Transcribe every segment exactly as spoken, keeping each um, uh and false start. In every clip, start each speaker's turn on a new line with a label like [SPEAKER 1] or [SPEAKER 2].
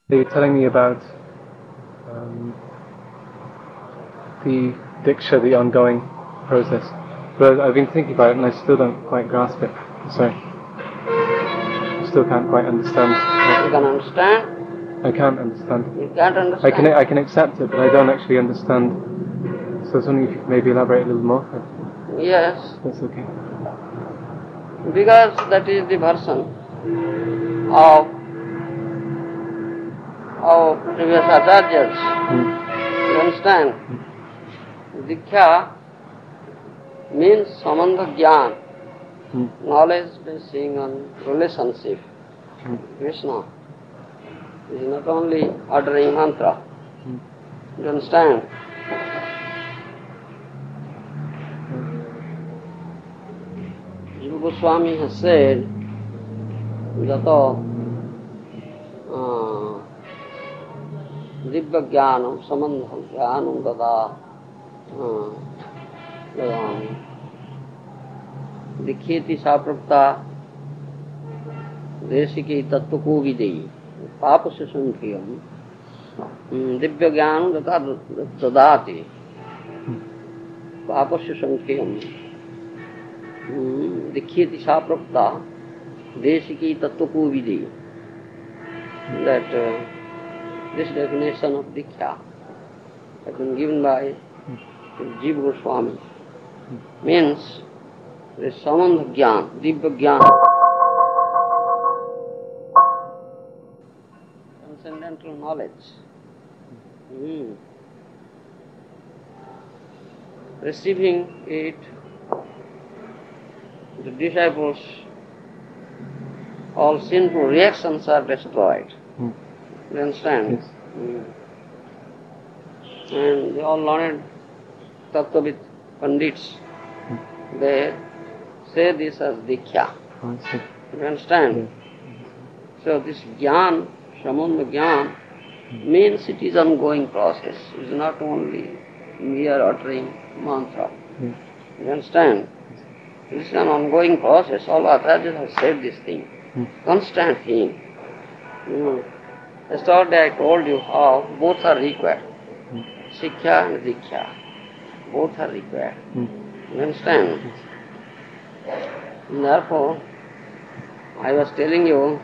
[SPEAKER 1] They were telling me about um, the Diksha, the ongoing process. But I've been thinking about it and I still don't quite grasp it. Sorry. I still can't quite understand.
[SPEAKER 2] You can understand?
[SPEAKER 1] I can't understand.
[SPEAKER 2] You can't understand?
[SPEAKER 1] I can I can accept it, but I don't actually understand. So I was wondering if you could maybe elaborate a little more.
[SPEAKER 2] Yes.
[SPEAKER 1] That's okay.
[SPEAKER 2] Because that is the version of our previous acharyas.
[SPEAKER 1] Mm.
[SPEAKER 2] You understand? Mm. Diksha means samandha jnana, mm. knowledge basing on relationship. Mm. Krishna is not only uttering mantra. Mm. You understand? Jiva Goswami has said that Divya Jnanam Samandha Jnanam Dada Dadami Dikheti Saprapta Desike Tattva Ko Videyi Papasya Sankhiyam Divya Jnanam Dada Dadati Papasya Sankhiyam Dikheti Saprapta Desike Tattva Ko Videyi. That uh, this definition of Diksha has been given by Jiva Goswami. Means the Samandha Jnana, Divya Jnana, transcendental knowledge. Mm. Receiving it, the disciples, all sinful reactions are destroyed. Mm. You understand?
[SPEAKER 1] Yes.
[SPEAKER 2] Mm. And they all learned Tattvavid Pandits. Mm. They say this as Diksha.
[SPEAKER 1] Oh, I see.
[SPEAKER 2] You understand?
[SPEAKER 1] Yes.
[SPEAKER 2] So this Jnana, Samandha Jnana, mm. means it is ongoing process. It is not only mere uttering mantra. Yes. You understand? Yes. It is an ongoing process. All acharyas have said this thing. Mm. Constant thing. Mm. Yesterday I told you how both are required. Mm. Siksha and Diksha. Both are required. Mm. You understand? Yes. And therefore, I was telling you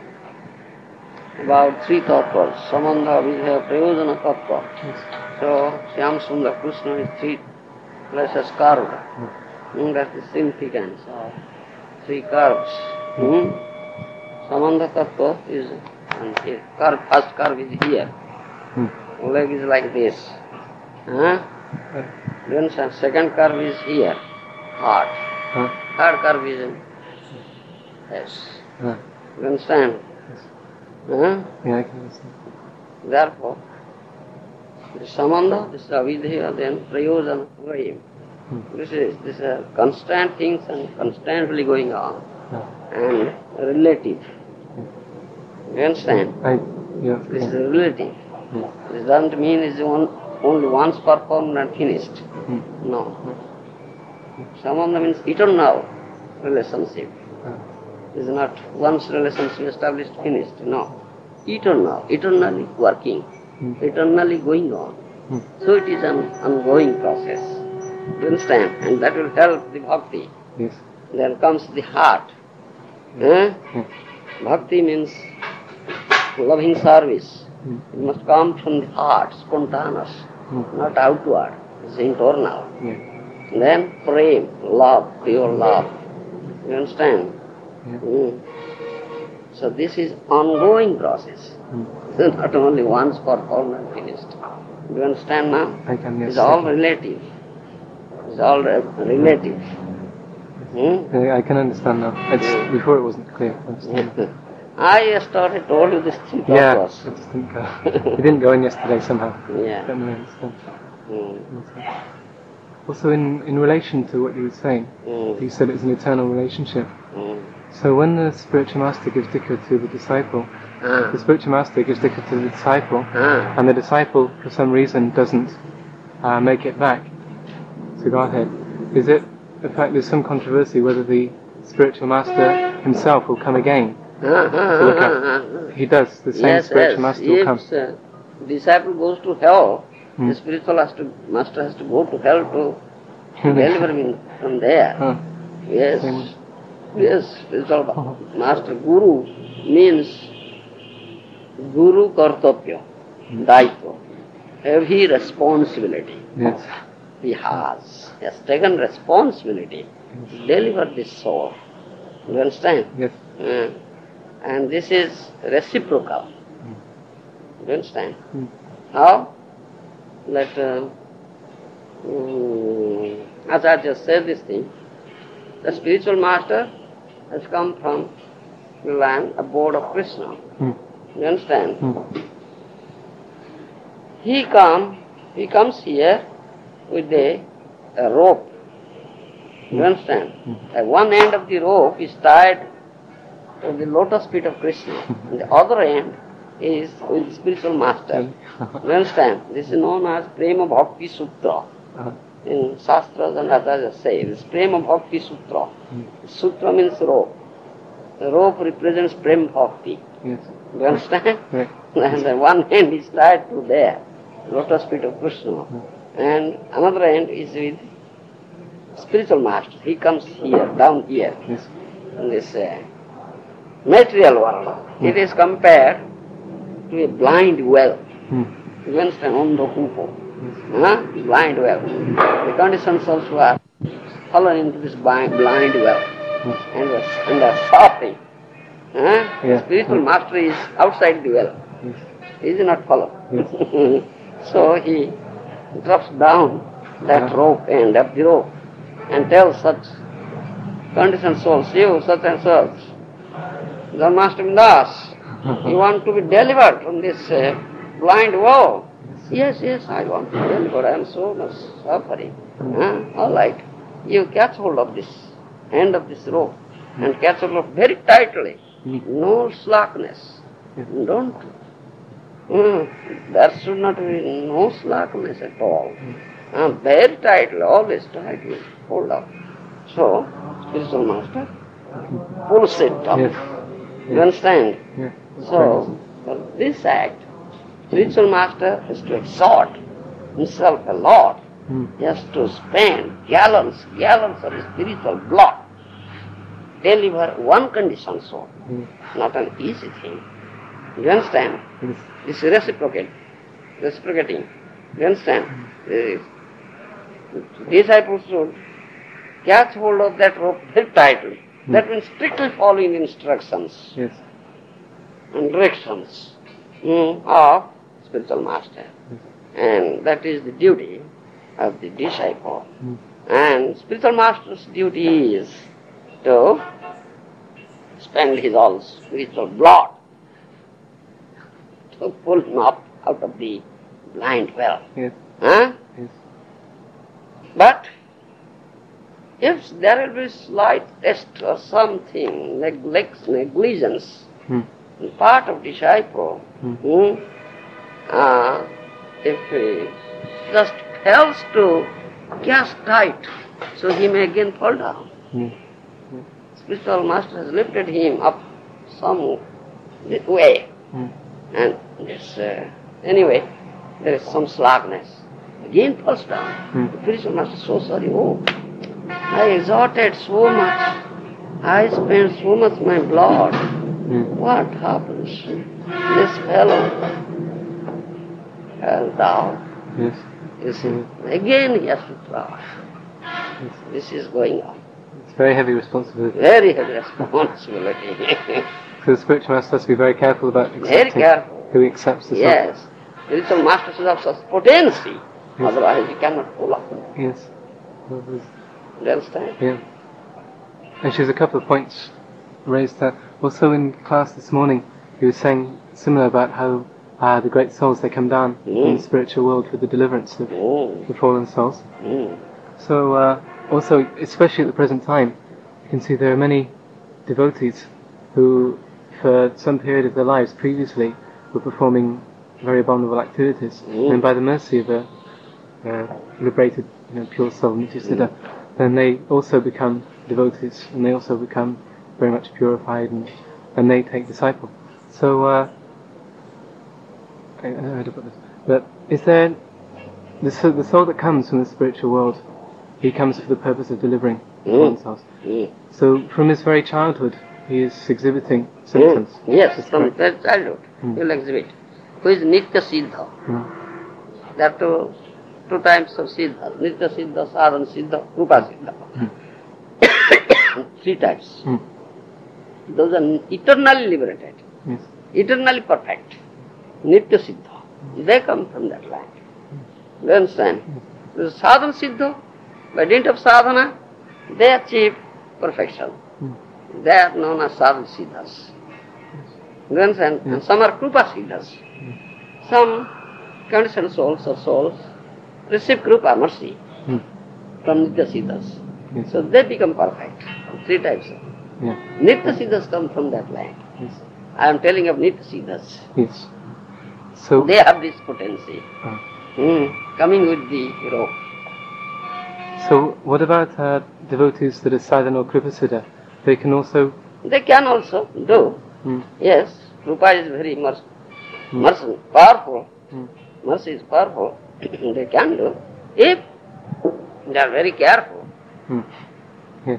[SPEAKER 2] about three tattvas. Samandha, Vidya, Prayojana tattva. Yes. So, Shyam Sundar Krishna is three places carved. Mm. Mm, that's the significance of three curves. Mm. Mm. Samandha tattva is, and here, curve, first curve is here. Hmm. Leg is like this. Huh? Huh. Then second curve is here, heart. Huh? Third curve is in yes. Huh. You understand? Yes. Huh?
[SPEAKER 1] Yeah, I can understand.
[SPEAKER 2] Therefore, the Samandha, this is Avidya, then Prayojana, Vayim. Hmm. This is, this is constant things and constantly going on. Huh. And relative. You understand?
[SPEAKER 1] I, yeah,
[SPEAKER 2] this
[SPEAKER 1] yeah.
[SPEAKER 2] is relative. Mm. This doesn't mean it's one, only once performed and finished. Mm. No. Mm. Samandha means eternal relationship. Mm. It's not once relationship established, finished. No. Eternal, eternally working, mm. eternally going on. Mm. So it is an ongoing process. You understand? And that will help the bhakti.
[SPEAKER 1] Yes.
[SPEAKER 2] Then comes the heart.
[SPEAKER 1] Mm.
[SPEAKER 2] Eh? Mm. Bhakti means loving service. Mm. It must come from the heart, spontaneous, mm. not outward. It's internal. Yeah. Then prem, love, pure love. You understand? Yeah. Mm. So this is ongoing process. Mm. So not only once performed and finished. Do you understand now?
[SPEAKER 1] I can, yes.
[SPEAKER 2] It's all relative. It's all re- relative. Hmm?
[SPEAKER 1] I can understand now. It's, yeah. Before it wasn't clear. I understand.
[SPEAKER 2] I yesterday told you this three tattvas.
[SPEAKER 1] Yeah, I just didn't go. It didn't go in yesterday somehow.
[SPEAKER 2] Yeah.
[SPEAKER 1] I don't really understand.
[SPEAKER 2] Mm.
[SPEAKER 1] Also, in, in relation to what you were saying, mm. you said it's an eternal relationship. Mm. So when the spiritual master gives Diksha to the disciple, ah. the spiritual master gives Diksha to the disciple, ah. and the disciple, for some reason, doesn't uh, make it back to Godhead, is it, in fact, there's some controversy whether the spiritual master himself will come again to look up. He does. The same
[SPEAKER 2] yes,
[SPEAKER 1] spiritual
[SPEAKER 2] yes.
[SPEAKER 1] master will
[SPEAKER 2] if
[SPEAKER 1] come.
[SPEAKER 2] Uh, disciple goes to hell,
[SPEAKER 1] mm.
[SPEAKER 2] the spiritual has to, master has to go to hell to deliver him from there.
[SPEAKER 1] Huh.
[SPEAKER 2] Yes.
[SPEAKER 1] Same.
[SPEAKER 2] Yes, spiritual oh. master. Guru means Guru Kartapya, mm. Daitva, heavy responsibility.
[SPEAKER 1] Yes.
[SPEAKER 2] He has. He has taken responsibility yes. to deliver this soul. You understand?
[SPEAKER 1] Yes.
[SPEAKER 2] Uh, and this is reciprocal. Mm. You understand? Mm. How? That uh, um, Acharya said this thing. The spiritual master has come from the land, abode of Krishna. Mm. You understand? Mm. He come, he comes here with a, a rope. You mm. understand? Mm. At one end of the rope is tied to the lotus feet of Krishna, and the other end is with the spiritual master. You understand? This is known as Prema Bhakti Sutra. Uh-huh. In Shastras and Acharya say, this Prema Bhakti Sutra. Mm. Sutra means rope. The rope represents Prema Bhakti. Yes. You understand? Right. And the one end is tied to there, lotus feet of Krishna. Mm. And another end is with spiritual master. He comes here, down here, yes. in this uh, material world. Mm. It is compared to a blind well. Mm. You understand? Onda Kupo. Huh? Blind well. The conditions also are fallen into this blind, blind well mm. and, are, and are suffering. Huh? Yeah. The spiritual mm. master is outside the well. Yes. He is not fallen. Yes. So he drops down that yeah. rope end of the rope and tells such conditioned souls, you such and such, Dharmashtami Das, you want to be delivered from this uh, blind well. Yes, yes, I want to be delivered. I am so much suffering. Mm. Huh? All right. You catch hold of this end of this rope mm. and catch hold of very tightly. Mm. No slackness. Mm. Don't. Mm. There should not be no slackness at all. Mm. Uh, very tightly, always tightly hold up. So, spiritual master pulls it up. Yes. You understand? Yeah. So, for this act, spiritual master has to exert himself a lot. Mm. He has to spend gallons, gallons of spiritual blood, deliver one condition soul. Mm. Not an easy thing. You understand? Yes. This is reciprocate, reciprocating. You understand? Mm. The disciples should catch hold of that rope very tightly. Mm. That means strictly following instructions yes. and directions mm, of spiritual master. Yes. And that is the duty of the disciple. Mm. And spiritual master's duty is to spend his all spiritual blood to pull him up out of the blind well. Yes. Huh? Yes. But if there will be slight test or something, neglect, negligence, mm. on part of disciple, mm. Hmm, uh, if he just fails to cast tight, so he may again fall down. Mm. Mm. Spiritual master has lifted him up some way, mm. and this, uh, anyway, there is some slackness. Again falls down. Mm. The spiritual master is so sorry. Oh, I exerted so much. I spent so much my blood. Mm. What happens? This fellow fell down. Yes. You see, mm. again he has to try. Yes. This is going on.
[SPEAKER 1] It's very heavy responsibility.
[SPEAKER 2] Very heavy responsibility.
[SPEAKER 1] So the spiritual master has to be very careful about accepting
[SPEAKER 2] very careful.
[SPEAKER 1] who he accepts the
[SPEAKER 2] Yes. The spiritual master should have such potency. Yes. Otherwise he cannot pull up.
[SPEAKER 1] Yes.
[SPEAKER 2] You understand?
[SPEAKER 1] Yeah. And there's a couple of points raised there. Also in class this morning, he was saying similar about how uh, the great souls, they come down mm. in the spiritual world for the deliverance of mm. the fallen souls. Mm. So uh, also, especially at the present time, you can see there are many devotees who, for some period of their lives previously, were performing very abominable activities. Mm. And by the mercy of a uh, liberated, you know, pure soul, Nityasiddha, mm. then they also become devotees, and they also become very much purified and and they take disciple. So, uh, I, I heard about this. But is there the soul, the soul that comes from the spiritual world? He comes for the purpose of delivering
[SPEAKER 2] mm.
[SPEAKER 1] oneself. Mm. So, from his very childhood, he is exhibiting symptoms.
[SPEAKER 2] Mm. Yes, from very childhood, mm. he will exhibit. Who is Nitya Siddha? Mm. There are two, two types of Siddha: Nitya Siddha, Sadhana Siddha, Rupa Siddha. Mm. Three types. Mm. Those are eternally liberated, yes. eternally perfect. Nitya Siddha. Mm. They come from that line. Mm. You understand? Mm. The Sadhana Siddha, by dint of sadhana, they achieve perfection. Mm. They are known as Sadhana Siddhas. You understand? Mm. And some are Krupa Siddhas. Mm. Some conditioned souls or souls receive Krupa, mercy, mm. from Nitya Siddhas. Yes. So they become perfect. Three types of. Yeah. Nitya Siddhas come from that line. Yes. I am telling of Nitya Siddhas.
[SPEAKER 1] Yes. So
[SPEAKER 2] they have this potency, uh, mm, coming with the rope.
[SPEAKER 1] So what about uh, devotees that are sadhana or kripa siddha? They can also...
[SPEAKER 2] They can also do. Mm. Yes, Krupa is very mercy, mm. mercy, powerful. Mm. Mercy is powerful. They can do. If they are very careful. Mm. Yeah.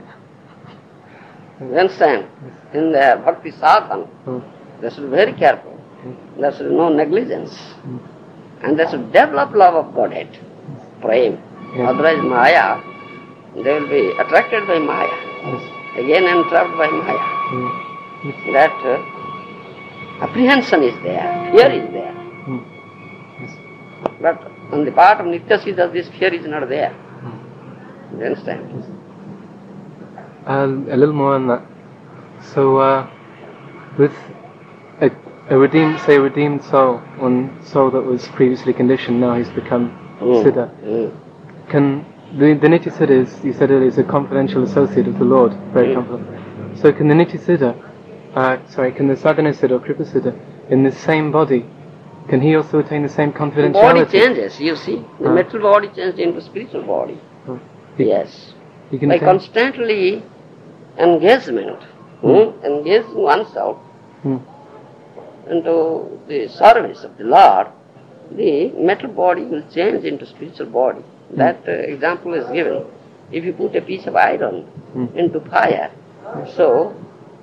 [SPEAKER 2] You understand? Yes. In their bhakti sadhana, mm. they should be very careful. Mm. There should be no negligence. Mm. And they should develop love of Godhead, mm. prema. Yeah. Otherwise Maya, they will be attracted by Maya. Yes. Again entrapped by Maya. Mm. Yes. That uh, apprehension is there, fear is there. Mm. Yes. But on the part of Nitya Siddha, this fear is not there. Mm. You understand? Yes.
[SPEAKER 1] Um, a little more on that. So, uh, with a, a redeemed, say a redeemed soul, one soul that was previously conditioned, now he's become mm. Siddha. Mm. Can the, the Nitya Siddha is, you said earlier, is a confidential associate of the Lord, very mm. confident. So can the Nitya Siddha, uh, sorry, can the Sadhana Siddha or Kripa Siddha, in the same body, can he also attain the same confidentiality?
[SPEAKER 2] The body changes, you see. The uh. material body changes into spiritual body. Uh. He, yes. He can By attain? Constantly engagement, mm. hmm, engaging oneself mm. into the service of the Lord, the metal body will change into spiritual body. Mm. That uh, example is given. If you put a piece of iron mm. into fire, so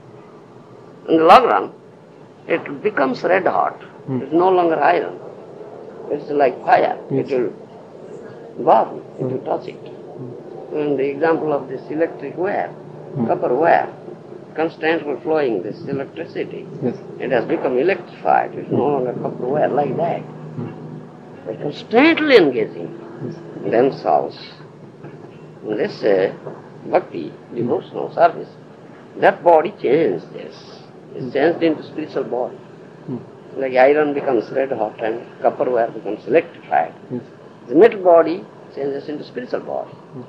[SPEAKER 2] in the long run, it becomes red hot. Mm. It's no longer iron. It's like fire. Yes. It will burn. It mm. will touch it. Mm. And the example of this electric wire, mm. copper wire, constantly flowing this electricity. Yes. It has become electrified. It's mm. no longer copper wire like that. Mm. They're constantly engaging yes. themselves in this uh, bhakti, devotional mm. service. That body changes. It's mm. changed into spiritual body. Mm. Like iron becomes red hot and copper wire becomes electrified. Yes. The metal body changes into spiritual body. Mm.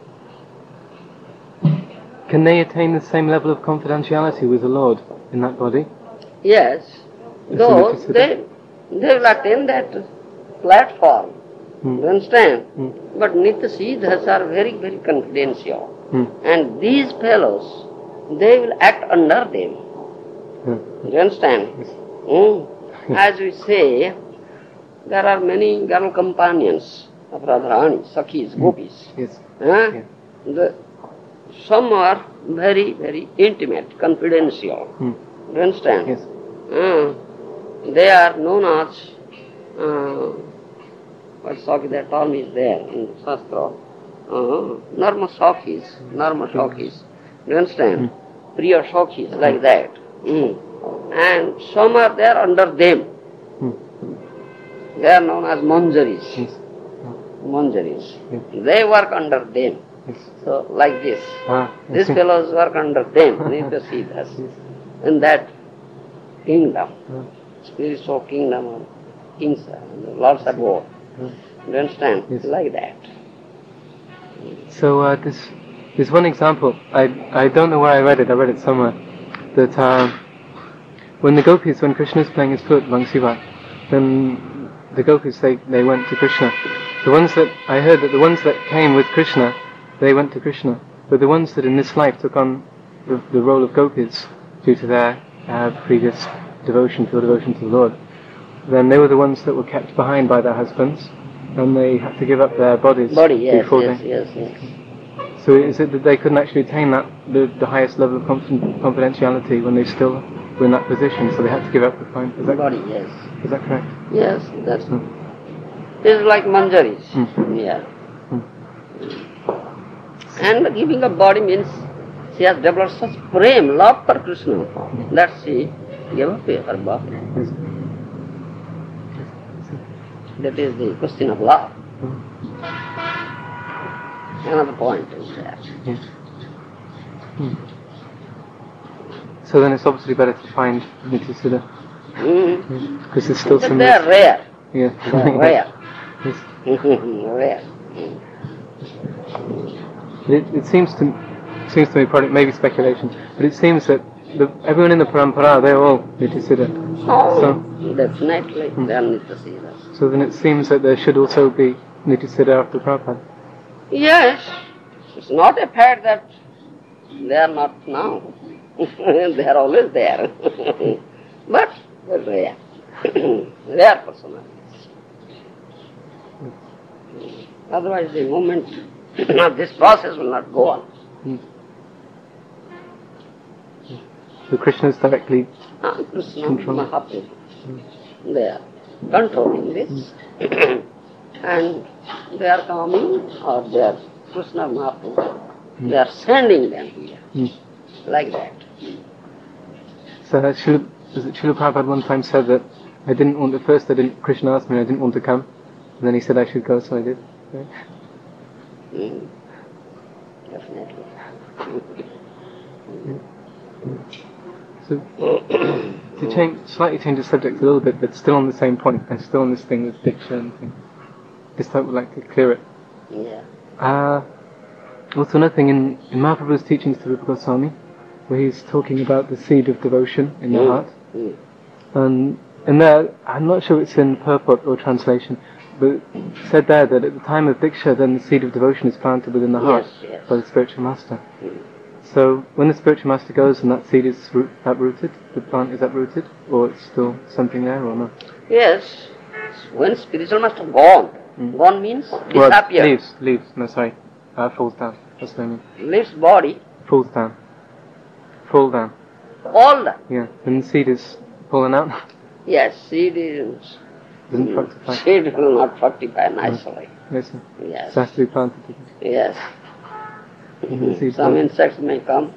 [SPEAKER 1] Can they attain the same level of confidentiality with the Lord in that body?
[SPEAKER 2] Yes, though they, they will attain that platform, mm. you understand? Mm. But Nitya Siddhas are very, very confidential. Mm. And these fellows, they will act under them. Mm. You understand? Yes. Mm. As we say, there are many girl companions of Radharani, Sakhis, Gopis.
[SPEAKER 1] Yes.
[SPEAKER 2] Huh?
[SPEAKER 1] Yeah.
[SPEAKER 2] The, some are very, very intimate, confidential. Hmm. You understand?
[SPEAKER 1] Yes.
[SPEAKER 2] Uh, they are known as, uh, what Sakhi, their term is there in the Shastra, uh, Narma Sakhis, Narma Sakhis. You understand? Hmm. Priya Sakhis, like that. Mm. And some are there under them. Hmm. They are known as Manjaris. Yes. Manjaris. Yes. They work under them. Yes. So, like this. Ah, These fellows work under them, Nitya Siddhas, yes. in that kingdom, ah. spiritual kingdom of kings, the lords above. Ah. You understand? Yes. Like that.
[SPEAKER 1] So, uh, this, there's one example. I I don't know where I read it. I read it somewhere. That uh, when the gopis, when Krishna is playing his flute, Vangsiva, then the gopis, they, they went to Krishna. The ones that, I heard that the ones that came with Krishna, they went to Krishna. But the ones that in this life took on the, the role of gopis, due to their uh, previous devotion, pure devotion to the Lord, then they were the ones that were kept behind by their husbands, and they had to give up their bodies
[SPEAKER 2] Body, yes,
[SPEAKER 1] before
[SPEAKER 2] yes,
[SPEAKER 1] they...
[SPEAKER 2] yes, yes.
[SPEAKER 1] So is it that they couldn't actually attain that, the, the highest level of conf- confidentiality when they still were in that position, so they had to give up the fine? Is that,
[SPEAKER 2] Body, yes.
[SPEAKER 1] Is that correct?
[SPEAKER 2] Yes, that's...
[SPEAKER 1] Hmm.
[SPEAKER 2] It's like manjaris.
[SPEAKER 1] Hmm.
[SPEAKER 2] Yeah.
[SPEAKER 1] Hmm.
[SPEAKER 2] And giving up body means she has developed such prem, love for Krishna, that she gave up her body.
[SPEAKER 1] Yes.
[SPEAKER 2] That is the question of love.
[SPEAKER 1] Hmm.
[SPEAKER 2] Another point is that.
[SPEAKER 1] Yes. Hmm. So then it's obviously better to find Nityasiddha.
[SPEAKER 2] Mm.
[SPEAKER 1] Because there's still
[SPEAKER 2] But
[SPEAKER 1] some...
[SPEAKER 2] they are rare.
[SPEAKER 1] Yeah.
[SPEAKER 2] They are rare.
[SPEAKER 1] Yes.
[SPEAKER 2] Rare.
[SPEAKER 1] It, it seems to seems to me, probably maybe speculation, but it seems that the, everyone in the parampara, they're all Nityasiddha.
[SPEAKER 2] Oh,
[SPEAKER 1] so,
[SPEAKER 2] definitely,
[SPEAKER 1] hmm.
[SPEAKER 2] they are Nityasiddhas.
[SPEAKER 1] So then it seems that there should also be Nityasiddha after Prabhupada.
[SPEAKER 2] Yes, it's not a fact that they are not now. They are always there. But they're rare. Rare personalities. Otherwise the movement of this process will not go on.
[SPEAKER 1] Hmm. So Krishna is directly
[SPEAKER 2] Ah, Krishna,
[SPEAKER 1] controlling.
[SPEAKER 2] Mahaprabhu, they are controlling this. And they are coming, or they are Krishna Mahaprabhu,
[SPEAKER 1] Hmm.
[SPEAKER 2] they are sending them here,
[SPEAKER 1] Hmm.
[SPEAKER 2] like that.
[SPEAKER 1] So uh, Srila, was it Srila Prabhupada one time said that I didn't want, at first I didn't, Krishna asked me and I didn't want to come, and then he said I should go, so I did. Right?
[SPEAKER 2] Mm. Definitely.
[SPEAKER 1] So, to change, slightly change the subject a little bit, but still on the same point, and still on this thing with Diksha and thing. This time would like to clear it.
[SPEAKER 2] Yeah.
[SPEAKER 1] Uh, also another thing, in, in Mahaprabhu's teachings to Rupa Goswami, where he's talking about the seed of devotion in the
[SPEAKER 2] Mm.
[SPEAKER 1] heart,
[SPEAKER 2] Mm.
[SPEAKER 1] and in there, I'm not sure it's in purport or translation, but it said there that at the time of Diksha, then the seed of devotion is planted within the heart
[SPEAKER 2] Yes, yes.
[SPEAKER 1] by the spiritual master.
[SPEAKER 2] Mm.
[SPEAKER 1] So when the spiritual master goes and that seed is root, uprooted, the plant is uprooted, or it's still something there or not?
[SPEAKER 2] Yes, when spiritual master gone,
[SPEAKER 1] Mm.
[SPEAKER 2] gone means
[SPEAKER 1] Well,
[SPEAKER 2] disappear.
[SPEAKER 1] leaves, leaves, no sorry, uh, falls down, that's what I mean.
[SPEAKER 2] Leaves body,
[SPEAKER 1] Falls down. Fall down,
[SPEAKER 2] all that.
[SPEAKER 1] yeah. When the seed is fallen out,
[SPEAKER 2] Yes, seed is...
[SPEAKER 1] doesn't
[SPEAKER 2] mm,
[SPEAKER 1] fructify.
[SPEAKER 2] Seed will not fructify nicely.
[SPEAKER 1] Yes, sir.
[SPEAKER 2] Yes,
[SPEAKER 1] So it has to be planted.
[SPEAKER 2] yes.
[SPEAKER 1] The seed
[SPEAKER 2] Some
[SPEAKER 1] falls-
[SPEAKER 2] insects may come.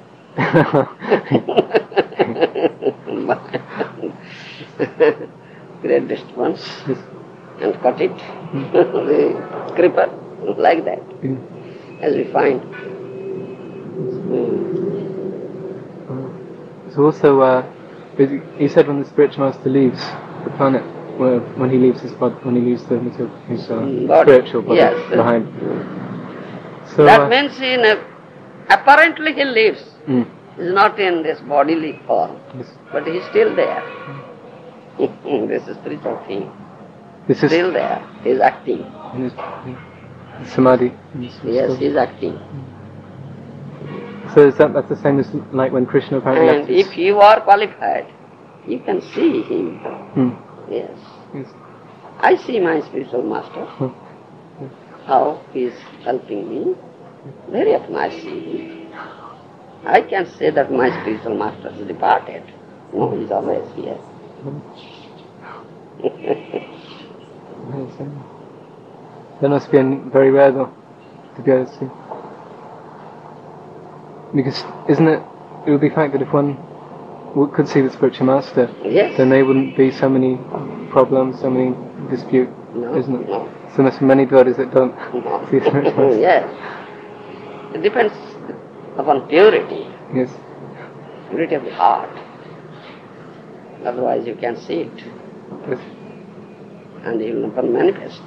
[SPEAKER 2] Create disturbance
[SPEAKER 1] Yes.
[SPEAKER 2] and cut it. The creeper, like that,
[SPEAKER 1] Yeah.
[SPEAKER 2] as we find. Mm.
[SPEAKER 1] Uh, So also, uh, he said when the spiritual master leaves the planet, well, when he leaves his body, when he leaves the material, his uh,
[SPEAKER 2] Body.
[SPEAKER 1] spiritual body
[SPEAKER 2] Yes.
[SPEAKER 1] behind. So,
[SPEAKER 2] That
[SPEAKER 1] uh,
[SPEAKER 2] means in a, apparently he lives.
[SPEAKER 1] mm,
[SPEAKER 2] He's not in this bodily form,
[SPEAKER 1] yes.
[SPEAKER 2] but he's still there. This is spiritual thing.
[SPEAKER 1] This is
[SPEAKER 2] Still there. He's acting.
[SPEAKER 1] in his, in samadhi. in his-
[SPEAKER 2] Yes,
[SPEAKER 1] still.
[SPEAKER 2] he's acting.
[SPEAKER 1] So is that that's the same as like when Krishna apparently
[SPEAKER 2] And
[SPEAKER 1] left his-
[SPEAKER 2] if you are qualified, you can see him.
[SPEAKER 1] Hmm,
[SPEAKER 2] Yes.
[SPEAKER 1] yes.
[SPEAKER 2] I see my spiritual master,
[SPEAKER 1] Hmm.
[SPEAKER 2] how he is helping me. Very often I see him. I can't say that my spiritual master is departed. No, he's always here.
[SPEAKER 1] Yes, uh, That must be an- very rare though, to be able to see. Because isn't it, it would be fact that if one w- could see the spiritual master,
[SPEAKER 2] Yes.
[SPEAKER 1] then there wouldn't be so many problems, so many dispute,
[SPEAKER 2] No,
[SPEAKER 1] isn't it?
[SPEAKER 2] no.
[SPEAKER 1] So there's many devotees that don't
[SPEAKER 2] No.
[SPEAKER 1] see the spiritual master.
[SPEAKER 2] Yes. It depends upon purity,
[SPEAKER 1] Yes.
[SPEAKER 2] purity of the heart. Otherwise you can see it
[SPEAKER 1] Yes.
[SPEAKER 2] and it will never manifest.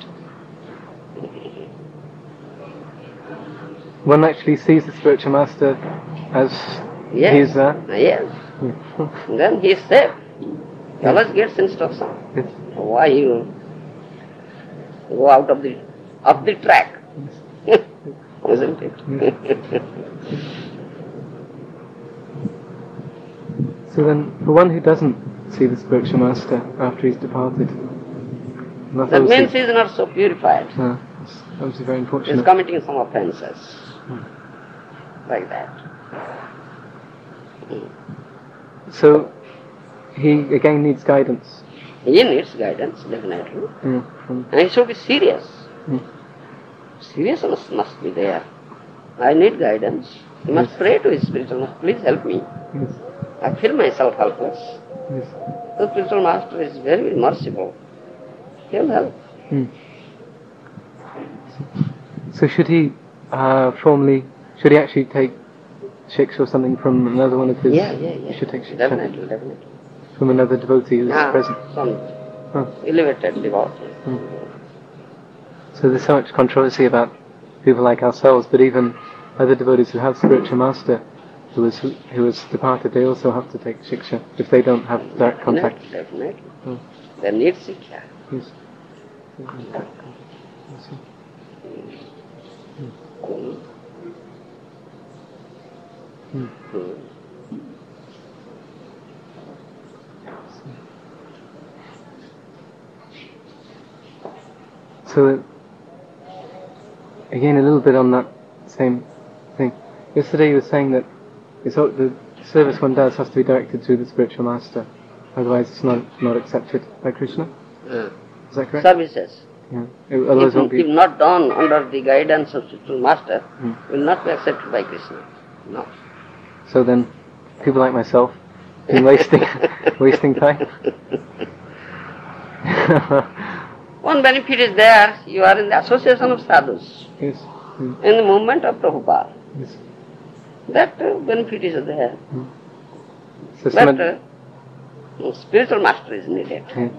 [SPEAKER 1] One actually sees the spiritual master as
[SPEAKER 2] Yes.
[SPEAKER 1] he is there.
[SPEAKER 2] Yes. Then he is safe. He always gets instruction.
[SPEAKER 1] Yes.
[SPEAKER 2] Why you go out of the of the track? Isn't it?
[SPEAKER 1] So So then, for one who doesn't see the spiritual master after he's departed,
[SPEAKER 2] that means he is not so purified.
[SPEAKER 1] Uh, it's obviously very unfortunate.
[SPEAKER 2] He is committing some offences. Hmm. Like that. Hmm.
[SPEAKER 1] So, he again needs guidance.
[SPEAKER 2] He needs guidance, definitely.
[SPEAKER 1] Mm. Mm.
[SPEAKER 2] And he should be serious.
[SPEAKER 1] Mm.
[SPEAKER 2] Seriousness must be there. I need guidance. He must yes. pray to his spiritual master, please help me.
[SPEAKER 1] Yes.
[SPEAKER 2] I feel myself helpless.
[SPEAKER 1] Yes.
[SPEAKER 2] The spiritual master is very, very merciful. He will help.
[SPEAKER 1] Mm. So should he uh, formally, should he actually take shiksha or something from another one of his?
[SPEAKER 2] Yeah, yeah, yeah.
[SPEAKER 1] He should take shiksha.
[SPEAKER 2] Definitely, definitely.
[SPEAKER 1] From another devotee who's
[SPEAKER 2] yeah,
[SPEAKER 1] present.
[SPEAKER 2] Some
[SPEAKER 1] oh.
[SPEAKER 2] elevated devotee.
[SPEAKER 1] Mm. So there's so much controversy about people like ourselves, but even other devotees who have spiritual master who was who has departed, they also have to take shiksha if they don't have direct contact.
[SPEAKER 2] Definitely, definitely. Mm. They need shiksha.
[SPEAKER 1] Yes. Mm. Mm. Mm. So, again, a little bit on that same thing. Yesterday you were saying that it's all, the service one does has to be directed to the spiritual master, otherwise it's not not accepted by Krishna.
[SPEAKER 2] Uh,
[SPEAKER 1] Is that correct?
[SPEAKER 2] Services.
[SPEAKER 1] Yeah. Otherwise,
[SPEAKER 2] if,
[SPEAKER 1] won't be...
[SPEAKER 2] if not done under the guidance of spiritual master,
[SPEAKER 1] mm.
[SPEAKER 2] will not be accepted by Krishna. No.
[SPEAKER 1] So then, people like myself, been wasting wasting time.
[SPEAKER 2] One benefit is there, you are in the association of sadhus.
[SPEAKER 1] Yes. Mm.
[SPEAKER 2] In the movement of Prabhupada.
[SPEAKER 1] Yes.
[SPEAKER 2] That uh, benefit is there.
[SPEAKER 1] Mm. So
[SPEAKER 2] but uh, spiritual master is needed.
[SPEAKER 1] Yeah.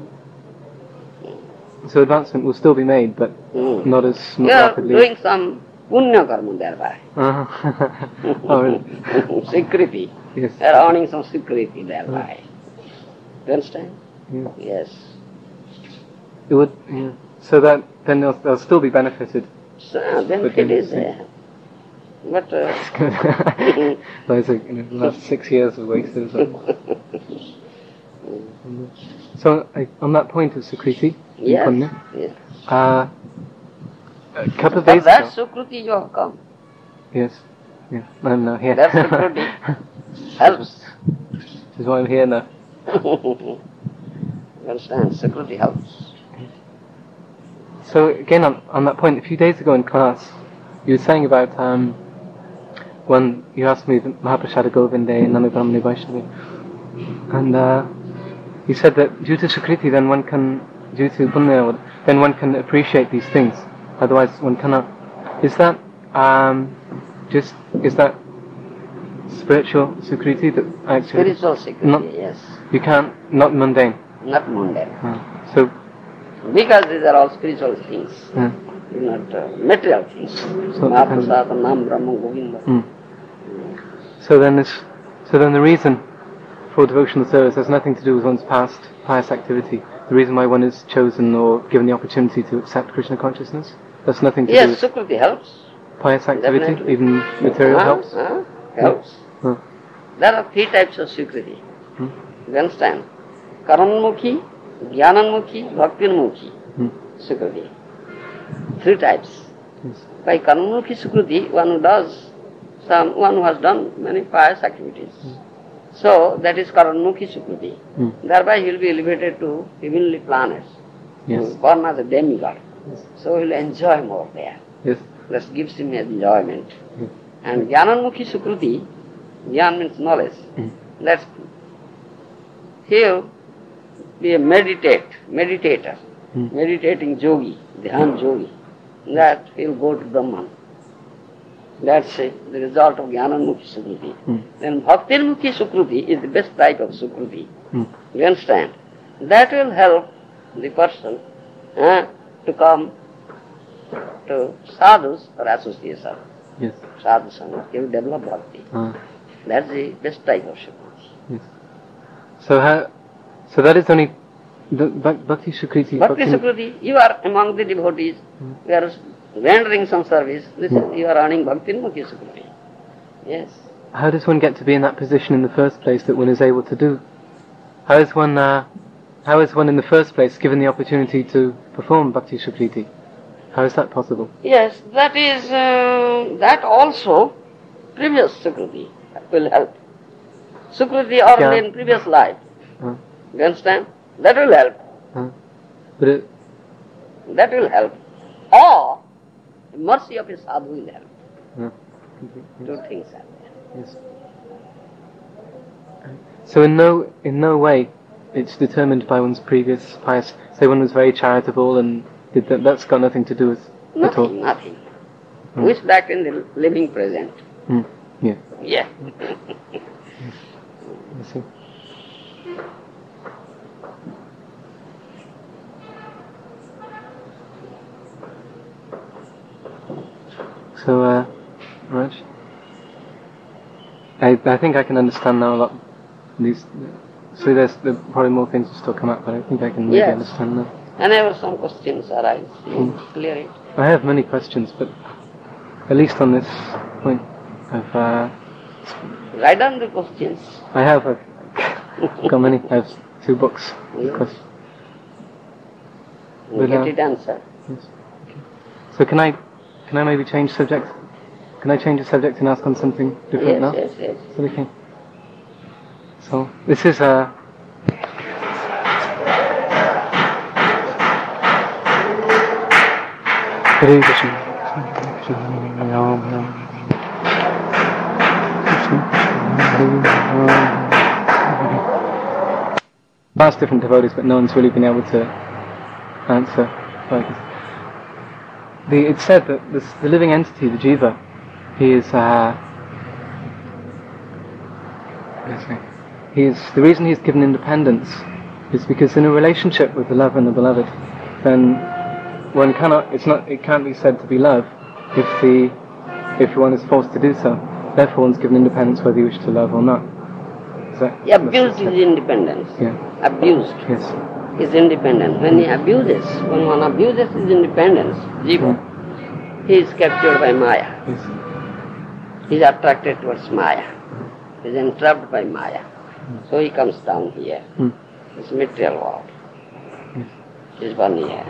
[SPEAKER 1] So advancement will still be made, but mm. not as not
[SPEAKER 2] you are
[SPEAKER 1] rapidly.
[SPEAKER 2] Doing some punya karma thereby.
[SPEAKER 1] Uh-huh. Oh, really?
[SPEAKER 2] Security.
[SPEAKER 1] Yes.
[SPEAKER 2] They are earning some security thereby.
[SPEAKER 1] Oh.
[SPEAKER 2] You understand?
[SPEAKER 1] Yeah.
[SPEAKER 2] Yes.
[SPEAKER 1] It would, yeah. So that then they'll, they'll still be benefited.
[SPEAKER 2] So benefit is there. But uh,
[SPEAKER 1] those are, you know, the last six years of wasted. So uh, on that point of Sukriti,
[SPEAKER 2] yes,
[SPEAKER 1] Punya,
[SPEAKER 2] yes.
[SPEAKER 1] Uh, a couple of
[SPEAKER 2] For
[SPEAKER 1] days
[SPEAKER 2] that
[SPEAKER 1] ago.
[SPEAKER 2] Sukriti you have come.
[SPEAKER 1] Yes, yeah, I'm now here.
[SPEAKER 2] That Sukriti helps.
[SPEAKER 1] This is why I'm here now.
[SPEAKER 2] You understand? Sukriti helps.
[SPEAKER 1] So again, on, on that point, a few days ago in class, you were saying about um, when you asked me the Mahaprasada Govinde and Nanu Brahmani Vaishnavi, and uh, you said that due to Sukriti, then one can, due to Punya, then one can appreciate these things. Otherwise, one cannot. Is that um, just is that spiritual Sukriti that actually?
[SPEAKER 2] Spiritual Sukriti,
[SPEAKER 1] not,
[SPEAKER 2] yes.
[SPEAKER 1] You can't, not mundane.
[SPEAKER 2] Not mundane.
[SPEAKER 1] Uh, so.
[SPEAKER 2] Because these are all spiritual things,
[SPEAKER 1] Yeah.
[SPEAKER 2] not uh, material things.
[SPEAKER 1] So
[SPEAKER 2] Mahaprasada, Nam, Brahma, Govinda.
[SPEAKER 1] Mm. So then this, so then the reason for devotional service has nothing to do with one's past pious activity. The reason why one is chosen or given the opportunity to accept Krishna consciousness, that's nothing to
[SPEAKER 2] yes,
[SPEAKER 1] do with
[SPEAKER 2] Sukriti helps.
[SPEAKER 1] pious activity,
[SPEAKER 2] Definitely.
[SPEAKER 1] even material
[SPEAKER 2] uh,
[SPEAKER 1] helps.
[SPEAKER 2] Uh, helps.
[SPEAKER 1] Uh.
[SPEAKER 2] There are three types of Sukriti.
[SPEAKER 1] Hmm.
[SPEAKER 2] You understand? Karanmukhi, Jnananmukhi, Bhaktinmukhi
[SPEAKER 1] Hmm.
[SPEAKER 2] Sukriti. Three types.
[SPEAKER 1] Yes.
[SPEAKER 2] By Karanmukhi Sukriti, one who does some, one who has done many pious activities.
[SPEAKER 1] Hmm.
[SPEAKER 2] So that is Karanmukhi Sukriti.
[SPEAKER 1] Hmm.
[SPEAKER 2] Thereby he will be elevated to heavenly planets.
[SPEAKER 1] Yes.
[SPEAKER 2] Born as a demigod.
[SPEAKER 1] Yes.
[SPEAKER 2] So he will enjoy more there.
[SPEAKER 1] Yes.
[SPEAKER 2] That gives him enjoyment.
[SPEAKER 1] Yes.
[SPEAKER 2] And Jnananmukhi Sukriti, Jnana means knowledge.
[SPEAKER 1] Mm.
[SPEAKER 2] That's he'll be a meditate, meditator,
[SPEAKER 1] Mm.
[SPEAKER 2] meditating yogi, dhyan yogi. That he'll go to Brahman. That's it, the result of Jnananmukhi Sukriti.
[SPEAKER 1] Mm.
[SPEAKER 2] Then Bhaktinmukhi Sukriti is the best type of Sukriti.
[SPEAKER 1] Mm.
[SPEAKER 2] You understand? That will help the person uh, to come to sadhus or association.
[SPEAKER 1] Yes.
[SPEAKER 2] Sadhu Sangha, he will develop bhakti.
[SPEAKER 1] Uh.
[SPEAKER 2] That's the best type of Sukriti.
[SPEAKER 1] Yes. So how? So that is only the Bhakti Sukriti.
[SPEAKER 2] Bhakti Sukriti, you are among the devotees.
[SPEAKER 1] Mm.
[SPEAKER 2] You are rendering some service. This
[SPEAKER 1] Mm.
[SPEAKER 2] you are earning Bhaktinmukhi Sukriti. Yes.
[SPEAKER 1] how does one get to be in that position in the first place that one is able to do? How is one, uh, how is one in the first place given the opportunity to perform Bhakti Sukriti? How is that possible?
[SPEAKER 2] Yes, that is, uh, that also, previous Sukriti will help. Sukriti earned yeah. in previous life. Uh. You understand? That will help.
[SPEAKER 1] Uh. But it...
[SPEAKER 2] That will help. Or, the mercy of a sadhu will help.
[SPEAKER 1] Uh. Yes.
[SPEAKER 2] Two things are there.
[SPEAKER 1] Yes. So in no in no way it's determined by one's previous pious. Say one was very charitable and did that. That's got nothing to do with
[SPEAKER 2] nothing,
[SPEAKER 1] at all.
[SPEAKER 2] Nothing. Mm. Which back in the living present.
[SPEAKER 1] Mm. Yeah.
[SPEAKER 2] Yeah.
[SPEAKER 1] I see. So, uh, Raj, I I think I can understand now a lot. These, so there's there probably more things to still come up, but I think I can maybe
[SPEAKER 2] yes.
[SPEAKER 1] understand now.
[SPEAKER 2] Whenever some questions arise, you
[SPEAKER 1] Mm.
[SPEAKER 2] clear it.
[SPEAKER 1] I have many questions, but at least on this point, I've uh,
[SPEAKER 2] write down the questions.
[SPEAKER 1] I have. I've, I've got many. I have two books.
[SPEAKER 2] Yes.
[SPEAKER 1] But,
[SPEAKER 2] Get uh, it answered.
[SPEAKER 1] Yes. Okay. So can I, can I maybe change subject? Can I change the subject and ask on something different
[SPEAKER 2] yes,
[SPEAKER 1] now?
[SPEAKER 2] Yes, yes,
[SPEAKER 1] So okay. So this is a. Hare Krishna. Asked different devotees, but no one's really been able to answer. The, it's said that this, the living entity, the jiva, he is. Uh, he is the reason he's given independence is because in a relationship with the lover and the beloved, then one cannot. It's not. It can't be said to be love if the if one is forced to do so. Therefore, one's given independence whether you wish to love or not.
[SPEAKER 2] He abused his independence.
[SPEAKER 1] Yeah.
[SPEAKER 2] Abused.
[SPEAKER 1] Yes.
[SPEAKER 2] His independence. When he abuses, when one abuses his independence, jiva, mm. he is captured by Maya.
[SPEAKER 1] Yes.
[SPEAKER 2] He is attracted towards Maya. He is entrapped by Maya. Mm. So he comes down here. Mm. This material world. Yes. Is one here.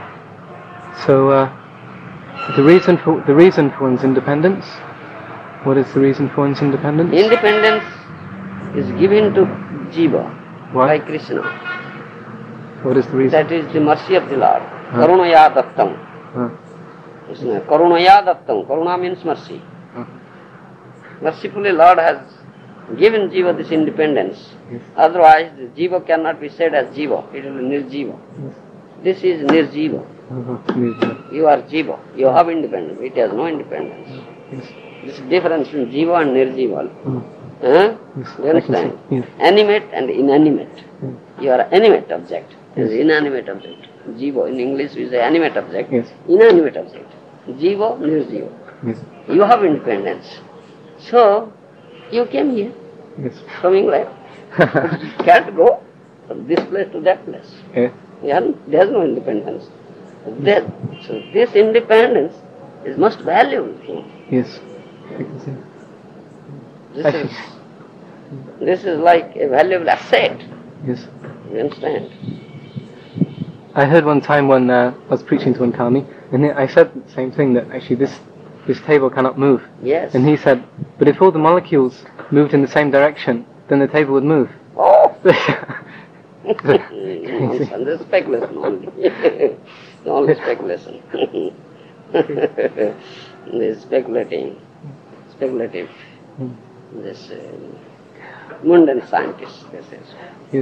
[SPEAKER 1] So uh, the reason for the reason for one's independence. What is the reason for one's independence?
[SPEAKER 2] Independence is given to jiva
[SPEAKER 1] Why?
[SPEAKER 2] by Krishna.
[SPEAKER 1] What is the reason?
[SPEAKER 2] That is the mercy of the Lord.
[SPEAKER 1] Huh?
[SPEAKER 2] Karunaya dattam.
[SPEAKER 1] Huh?
[SPEAKER 2] Karunaya dattam. Karuna means mercy.
[SPEAKER 1] Huh?
[SPEAKER 2] Mercifully Lord has given jiva this independence.
[SPEAKER 1] Yes.
[SPEAKER 2] Otherwise the jiva cannot be said as jiva. It will be nirjiva.
[SPEAKER 1] Yes.
[SPEAKER 2] This is nirjiva.
[SPEAKER 1] Uh-huh. Nirjiva.
[SPEAKER 2] You are jiva. You have independence. It has no independence.
[SPEAKER 1] Yes.
[SPEAKER 2] This is difference between jiva and nirjiva.
[SPEAKER 1] Mm.
[SPEAKER 2] Huh?
[SPEAKER 1] Yes.
[SPEAKER 2] You understand?
[SPEAKER 1] Yes.
[SPEAKER 2] Animate and inanimate.
[SPEAKER 1] Mm.
[SPEAKER 2] You are animate object. This
[SPEAKER 1] Yes.
[SPEAKER 2] is inanimate object. Jiva, in English we say animate object.
[SPEAKER 1] Yes.
[SPEAKER 2] Inanimate object. Jiva, nirjiva.
[SPEAKER 1] Yes.
[SPEAKER 2] You have independence. So, you came here
[SPEAKER 1] Yes.
[SPEAKER 2] from England. You can't go from this place to that place.
[SPEAKER 1] Yes.
[SPEAKER 2] There is no independence. There, so this independence is most valuable thing.
[SPEAKER 1] Yes. I can see.
[SPEAKER 2] This is, this is like a valuable asset.
[SPEAKER 1] Yes.
[SPEAKER 2] You understand?
[SPEAKER 1] I heard one time when uh, I was preaching to one Kami, and I said the same thing, that actually this this table cannot move.
[SPEAKER 2] Yes.
[SPEAKER 1] And he said, but if all the molecules moved in the same direction, then the table would move.
[SPEAKER 2] Oh! Nonsense. This is speculation only. It's only speculation. This is speculating. Speculative.
[SPEAKER 1] Mm.
[SPEAKER 2] This uh, mundane scientist, this is.
[SPEAKER 1] Yes.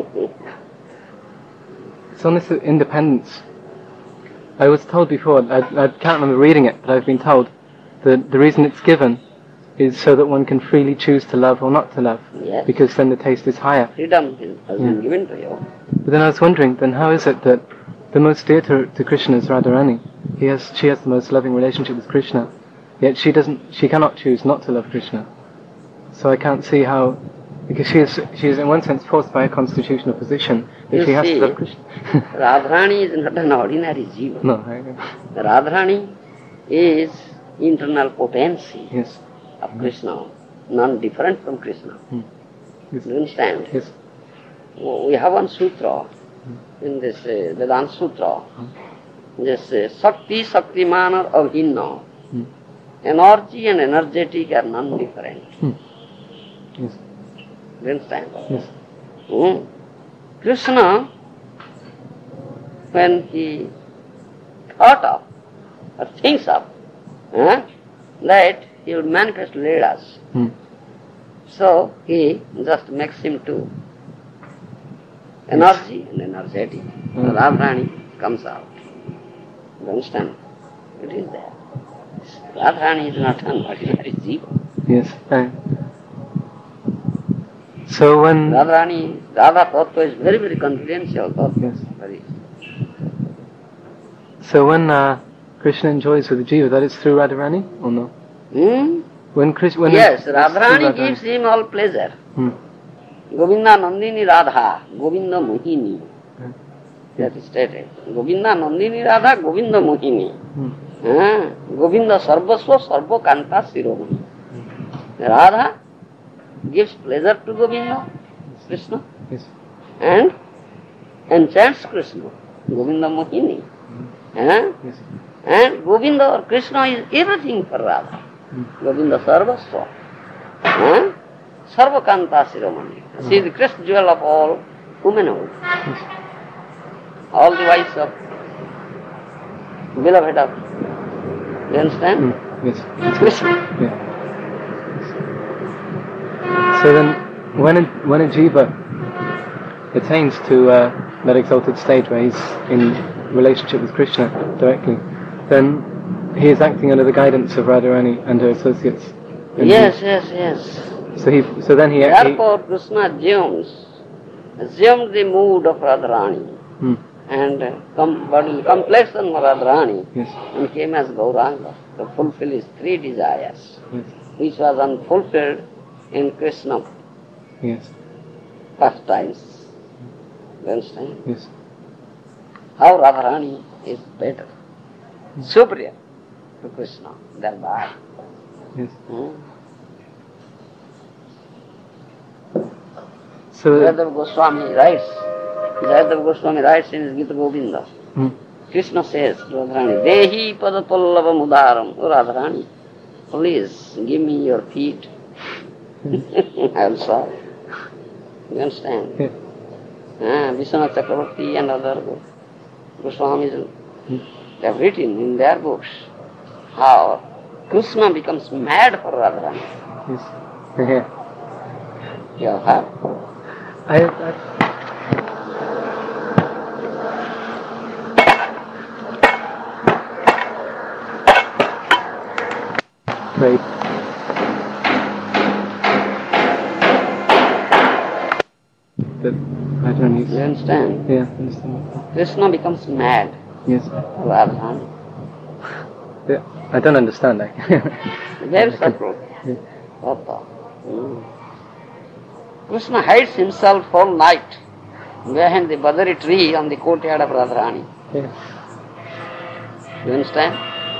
[SPEAKER 1] So on this independence, I was told before, I, I can't remember reading it, but I've been told that the reason it's given is so that one can freely choose to love or not to love,
[SPEAKER 2] yes.
[SPEAKER 1] because then the taste is higher.
[SPEAKER 2] Freedom has
[SPEAKER 1] yeah.
[SPEAKER 2] been given to you.
[SPEAKER 1] But then I was wondering, then how is it that the most dear to, to Krishna is Radharani? He has, she has the most loving relationship with Krishna, yet she doesn't, she cannot choose not to love Krishna. So I can't see how, because she is, she is in one sense forced by a constitutional position that
[SPEAKER 2] you
[SPEAKER 1] she has
[SPEAKER 2] see,
[SPEAKER 1] to love Krishna.
[SPEAKER 2] Radharani is not an ordinary jiva.
[SPEAKER 1] No, I,
[SPEAKER 2] Radharani is internal potency
[SPEAKER 1] yes.
[SPEAKER 2] of Krishna. none different from Krishna.
[SPEAKER 1] Hmm. Yes.
[SPEAKER 2] Do you understand?
[SPEAKER 1] Yes.
[SPEAKER 2] We have one sutra hmm. in this uh, Vedanta Sutra. Hmm. This uh, Sakti, Saktimana, Abhinna. Hmm. Energy and energetic are none different. Hmm.
[SPEAKER 1] Yes.
[SPEAKER 2] Do you understand?
[SPEAKER 1] Yes.
[SPEAKER 2] Hmm. Krishna, when he thought of or thinks of eh, that he would manifest Leelas. Hmm. So he just makes him to energy and energetic. Hmm. The Radharani comes out. You understand? It is there. Radharani is not an ordinary jiva.
[SPEAKER 1] Yes. Fine. So when
[SPEAKER 2] Radharani, Radha Tattva is very, very confidential. Tattva. Yes. Very.
[SPEAKER 1] So when uh, Krishna enjoys with the jiva, that is through Radharani or no?
[SPEAKER 2] Hmm?
[SPEAKER 1] When Krishna, when
[SPEAKER 2] yes, Radharani gives him all pleasure. Hmm. Govinda Nandini Radha, Govinda Mohini. Hmm. That is stated. Govinda Nandini Radha, Govinda Mohini. Hmm. Uh, Govinda Sarvasva Sarva Kanta Siromani. Hmm. Radha gives pleasure to Govinda, Krishna.
[SPEAKER 1] Yes.
[SPEAKER 2] And enchants Krishna, Govinda Mohini. Hmm. Uh,
[SPEAKER 1] yes.
[SPEAKER 2] And Govinda or Krishna is everything for Radha. Hmm. Govinda Sarvasva. Huh? Sarvakanta Siromani. Hmm. She is the crest jewel of all womanhood. Yes. All the wives of beloved of. Do you understand?
[SPEAKER 1] Hmm. Yes.
[SPEAKER 2] Krishna.
[SPEAKER 1] Yeah. So then, when a, when a jiva attains to uh, that exalted stage where he's in relationship with Krishna directly, then he is acting under the guidance of Radharani and her associates.
[SPEAKER 2] Yes, he, yes, yes.
[SPEAKER 1] So he, so then he.
[SPEAKER 2] Therefore, he, Krishna assumes, assumed the mood of Radharani hmm. and uh, com, complexion of Radharani,
[SPEAKER 1] yes.
[SPEAKER 2] and came as Gauranga to fulfill his three desires,
[SPEAKER 1] yes.
[SPEAKER 2] which was unfulfilled in Krishna.
[SPEAKER 1] Yes.
[SPEAKER 2] Pastimes. Do you understand?
[SPEAKER 1] Yes.
[SPEAKER 2] How Radharani is better, hmm. superior to Krishna thereby.
[SPEAKER 1] Yes.
[SPEAKER 2] Hmm?
[SPEAKER 1] So
[SPEAKER 2] Jayadeva Goswami writes, Jayadeva Goswami writes in his Gita Govinda, hmm. Krishna says to Radharani, Dehi Padapallava Mudaram, O Radharani, please give me your feet. Hmm. I am sorry. You understand?
[SPEAKER 1] Yeah.
[SPEAKER 2] Ah, Vishwanath Chakravarti and other Goswamis, hmm. they have written in their books how Krishna becomes mad for Radharani.
[SPEAKER 1] Yes. Yeah.
[SPEAKER 2] You have heard?
[SPEAKER 1] I, I Right. But I don't use.
[SPEAKER 2] You understand?
[SPEAKER 1] Yeah, I understand.
[SPEAKER 2] Krishna becomes mad.
[SPEAKER 1] Yes.
[SPEAKER 2] For Radharani.
[SPEAKER 1] Yeah, I don't understand that.
[SPEAKER 2] Very simple. Yeah. Mm. Krishna hides himself all night behind the badari tree on the courtyard of Radharani.
[SPEAKER 1] Yeah.
[SPEAKER 2] You understand?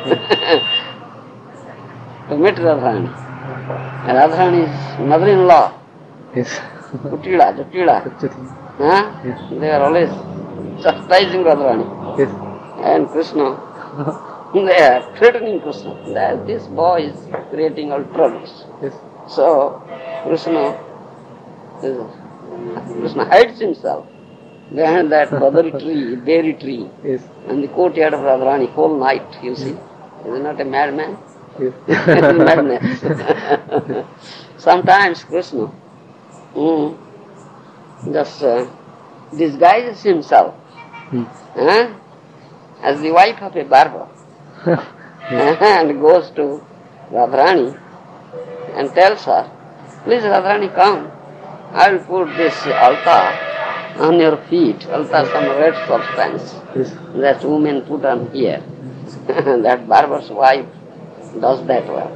[SPEAKER 2] To meet Radharani. And Radharani's mother-in-law.
[SPEAKER 1] Yes.
[SPEAKER 2] Kutila, Jatila. Huh?
[SPEAKER 1] Yes.
[SPEAKER 2] They are always chastising Radharani.
[SPEAKER 1] Yes.
[SPEAKER 2] And Krishna, they are threatening Krishna. That this boy is creating all troubles.
[SPEAKER 1] Yes.
[SPEAKER 2] So, Krishna, is, Krishna hides himself behind that badari tree, berry tree,
[SPEAKER 1] yes.
[SPEAKER 2] and the courtyard of Radharani whole night, you see. Is he not a madman?
[SPEAKER 1] Yes.
[SPEAKER 2] It is madness. Sometimes Krishna mm, just uh, disguises himself hmm. eh, as the wife of a barber and goes to Radharani and tells her, please Radharani, come, I will put this altar on your feet. Altar, some red substance
[SPEAKER 1] yes.
[SPEAKER 2] that women put on here. That barber's wife does that work.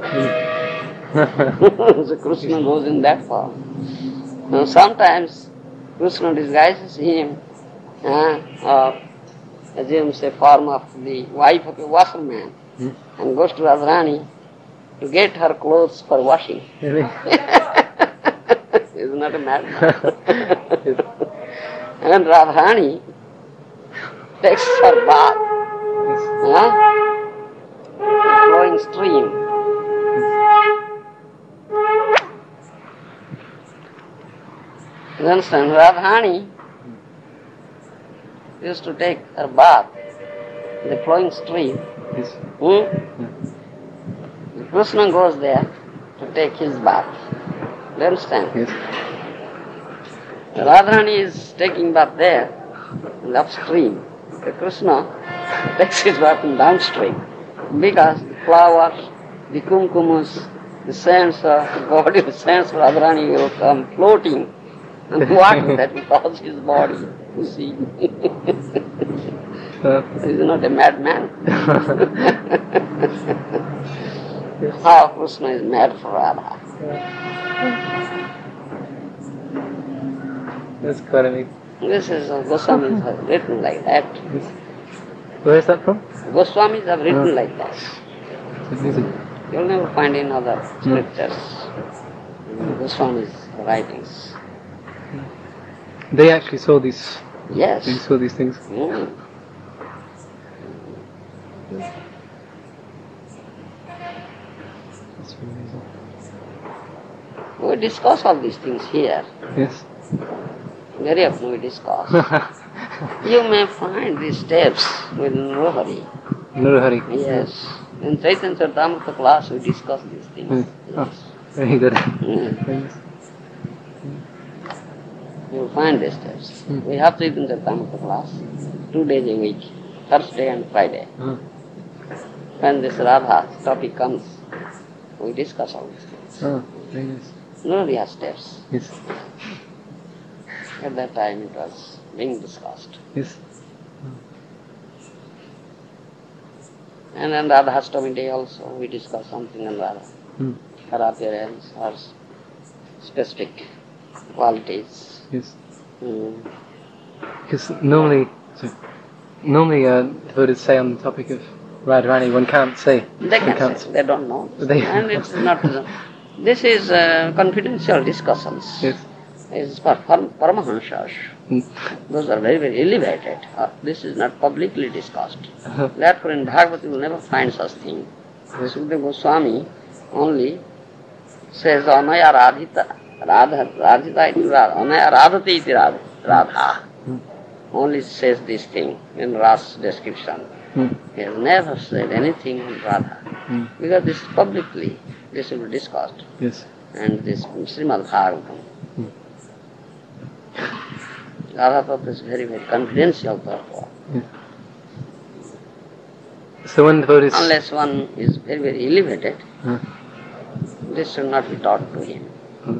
[SPEAKER 2] So Krishna goes in that form. Now sometimes Krishna disguises him uh, or assumes a form of the wife of a washerman hmm. and goes to Radharani to get her clothes for washing.
[SPEAKER 1] Really?
[SPEAKER 2] He's not a madman. And then Radharani takes her bath, huh? A flowing stream. You understand? Radharani used to take her bath in the flowing stream.
[SPEAKER 1] Yes.
[SPEAKER 2] Hmm?
[SPEAKER 1] Yeah.
[SPEAKER 2] Krishna goes there to take his bath. Do you understand?
[SPEAKER 1] Yes.
[SPEAKER 2] Radharani is taking bath there, in the upstream. The Krishna takes his bath in downstream. Because the flowers, the kumkumas, the sands of the body, the sands of Radharani will come floating and water that will cause his body. You see.
[SPEAKER 1] Uh,
[SPEAKER 2] He's not a madman. How Krishna is mad for Radha.
[SPEAKER 1] That's quite amazing.
[SPEAKER 2] This is, uh, Goswamis have written like that.
[SPEAKER 1] Yes. Where is that from?
[SPEAKER 2] Goswamis have written
[SPEAKER 1] Oh.
[SPEAKER 2] like that.
[SPEAKER 1] It's amazing.
[SPEAKER 2] You'll never find in other scriptures in Goswamis' writings.
[SPEAKER 1] They actually saw these. They
[SPEAKER 2] Yes.
[SPEAKER 1] saw these things.
[SPEAKER 2] Mm.
[SPEAKER 1] That's really amazing.
[SPEAKER 2] We discuss all these things here.
[SPEAKER 1] Yes.
[SPEAKER 2] Very often we discuss. You may find these steps with Nurhari.
[SPEAKER 1] Nurhari.
[SPEAKER 2] Yes. In Chaitanya Charitamrita class we discuss these things.
[SPEAKER 1] Mm. Oh,
[SPEAKER 2] Yes.
[SPEAKER 1] very good.
[SPEAKER 2] Mm.
[SPEAKER 1] Very nice.
[SPEAKER 2] You will find these steps.
[SPEAKER 1] Mm.
[SPEAKER 2] We have Chaitanya Charitamrita class two days a week, Thursday and Friday.
[SPEAKER 1] Uh-huh.
[SPEAKER 2] When this Radha topic comes, we discuss all these things.
[SPEAKER 1] Oh, very nice.
[SPEAKER 2] Nurhari has steps.
[SPEAKER 1] Yes.
[SPEAKER 2] At that time it was being discussed.
[SPEAKER 1] Yes.
[SPEAKER 2] And on Radhastami day also we discuss something on Radha.
[SPEAKER 1] Mm.
[SPEAKER 2] Her appearance, her s- specific qualities.
[SPEAKER 1] Yes.
[SPEAKER 2] Mm.
[SPEAKER 1] Because normally, so, normally uh, devotees say on the topic of Radharani, one can't say.
[SPEAKER 2] They
[SPEAKER 1] one
[SPEAKER 2] can say, they don't know.
[SPEAKER 1] They-
[SPEAKER 2] and it's not, this is uh, confidential discussions.
[SPEAKER 1] Yes.
[SPEAKER 2] It's for Param- Paramahansas.
[SPEAKER 1] Mm.
[SPEAKER 2] Those are very, very elevated. Uh, this is not publicly discussed.
[SPEAKER 1] Uh-huh.
[SPEAKER 2] Therefore in Bhagavad you will never find such thing.
[SPEAKER 1] Yes.
[SPEAKER 2] Sukadeva Goswami only says Anaya Radhita, Radha, Radhita iti Radha, Anaya Radhati iti Radha, Radha.
[SPEAKER 1] Mm.
[SPEAKER 2] Only says this thing in Ras description.
[SPEAKER 1] Mm.
[SPEAKER 2] He has never said anything on Radha.
[SPEAKER 1] Mm.
[SPEAKER 2] Because this is publicly, this will be discussed.
[SPEAKER 1] Yes.
[SPEAKER 2] And this Srimad Bhagavatam.
[SPEAKER 1] Mm.
[SPEAKER 2] Radha Tattva is very, very confidential therefore.
[SPEAKER 1] Yeah. So when devotees.
[SPEAKER 2] Unless one is very, very elevated,
[SPEAKER 1] Uh,
[SPEAKER 2] this should not be taught to him.
[SPEAKER 1] mm.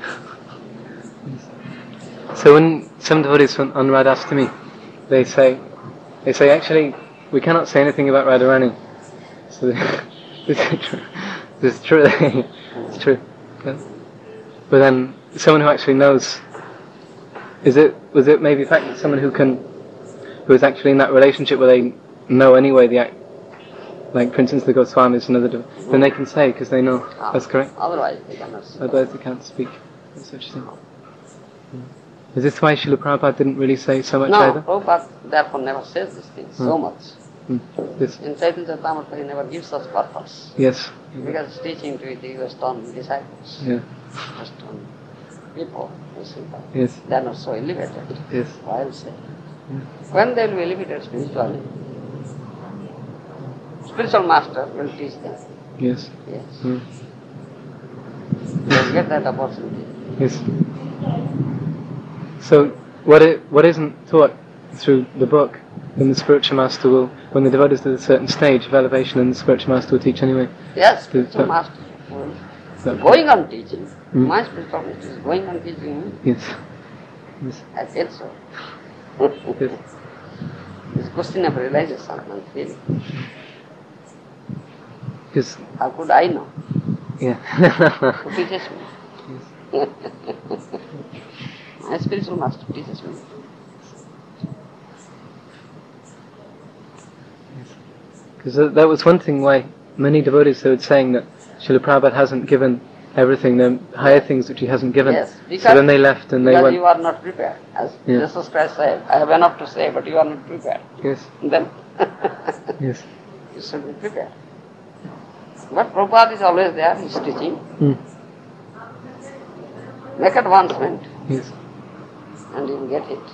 [SPEAKER 1] So when some devotees on, on Radhastami, they say, they say actually we cannot say anything about Radharani. So this is true. This is true. It's true. But, but then someone who actually knows, is it was it maybe the fact that someone who can, who is actually in that relationship where they know anyway the act, like for instance the Goswamis and other, dev- then they can say because they know
[SPEAKER 2] Ah,
[SPEAKER 1] that's correct.
[SPEAKER 2] Otherwise they cannot say.
[SPEAKER 1] Otherwise they can't speak. That's what you're saying. Is this why Srila Prabhupada didn't really say so much
[SPEAKER 2] No,
[SPEAKER 1] either?
[SPEAKER 2] Prabhupada therefore never says these things so
[SPEAKER 1] Hmm.
[SPEAKER 2] much.
[SPEAKER 1] Mm. This,
[SPEAKER 2] In Chaitanya Charitamrita he never gives us purpose.
[SPEAKER 1] yes.
[SPEAKER 2] Because he's teaching to the Western disciples,
[SPEAKER 1] Yeah.
[SPEAKER 2] Western people, you see,
[SPEAKER 1] Yes.
[SPEAKER 2] they are not so elevated.
[SPEAKER 1] Yes.
[SPEAKER 2] I will say.
[SPEAKER 1] Yeah.
[SPEAKER 2] When they will be elevated spiritually, spiritual master will teach them.
[SPEAKER 1] Yes.
[SPEAKER 2] Yes.
[SPEAKER 1] Mm.
[SPEAKER 2] They will get that opportunity.
[SPEAKER 1] Yes. So what it what isn't taught through the book, then the spiritual master will, when the devotees to a certain stage of elevation, then the spiritual master will teach anyway.
[SPEAKER 2] Yes, spiritual
[SPEAKER 1] that-
[SPEAKER 2] master will
[SPEAKER 1] That-
[SPEAKER 2] going on teaching.
[SPEAKER 1] Mm.
[SPEAKER 2] My spiritual master is going on teaching me.
[SPEAKER 1] Yes. Yes.
[SPEAKER 2] I said so.
[SPEAKER 1] Yes.
[SPEAKER 2] It's a question of realization and feeling.
[SPEAKER 1] Because
[SPEAKER 2] How could I know?
[SPEAKER 1] yeah.
[SPEAKER 2] Who teaches me?
[SPEAKER 1] Yes.
[SPEAKER 2] My spiritual master teaches me.
[SPEAKER 1] Because that was one thing why many devotees they were saying that Srila Prabhupada hasn't given everything, the higher things which he hasn't given.
[SPEAKER 2] Yes,
[SPEAKER 1] so then they left and they
[SPEAKER 2] because
[SPEAKER 1] went...
[SPEAKER 2] you are not prepared. As yeah. Jesus Christ said, I have enough to say, but you are not prepared.
[SPEAKER 1] Yes.
[SPEAKER 2] Then
[SPEAKER 1] yes.
[SPEAKER 2] you should be prepared. But Prabhupada is always there, he is teaching.
[SPEAKER 1] Mm.
[SPEAKER 2] Make advancement.
[SPEAKER 1] Yes.
[SPEAKER 2] And you will get it.